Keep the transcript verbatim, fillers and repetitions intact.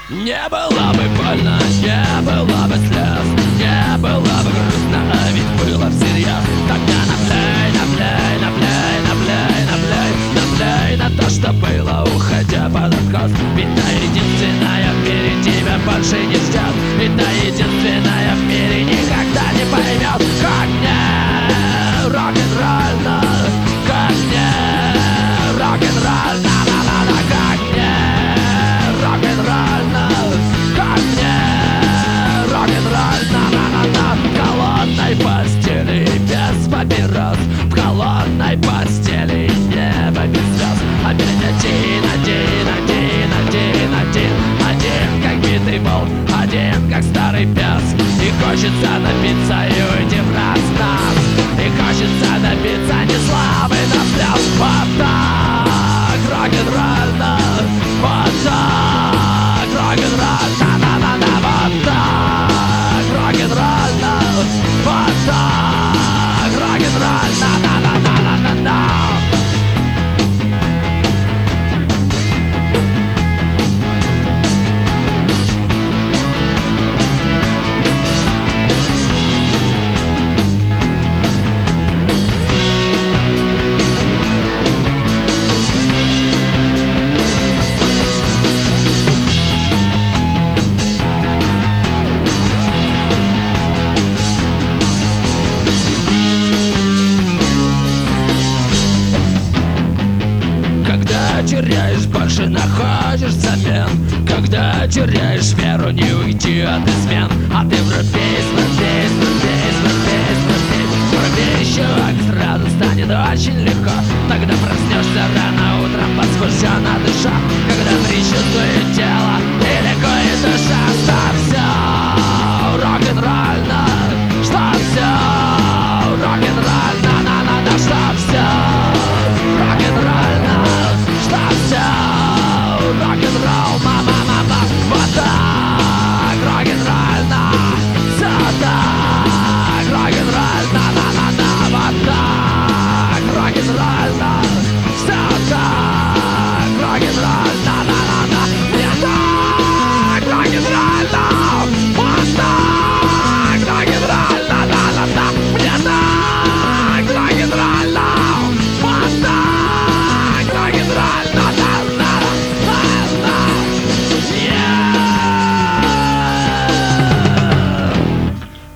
Не было бы больно, не было бы слез, не было бы грустно, а ведь было всерьез. Тогда наплей, наплей, наплей, наплей, наплей, наплей на то, что было, уходя под откос. Ведь та единственная в мире тебя больше не ждет, ведь та единственная в мире никогда не поймет, как мне рок-н-ролльно, как мне рок-н-ролльно, на-на-на, как мне рок-н-ролльно, как мне рок-н-ролльно, на-на-на. В холодной постели без папирос, в холодной постели небо без звезд. Опять один, один, один, один, один, один, как битый волк, один, как старый пес. И хочется напиться и уйти в раз нас, и хочется добиться не славы, но слез. Вот так рок-н-ролльно, вот так рок-н-ролльно, на-на-на, вот так рок-н-ролльно, вот так рок-н-ролльно, на-на-на-на-на-на. Теряешь, больше находишь взамен. Когда теряешь веру, не уйти от измен. А ты врубись, врубись, врубись, врубись, врубись, врубись, чувак, сразу станет очень легко. Тогда проснешься рано утром, возбужденно дыша.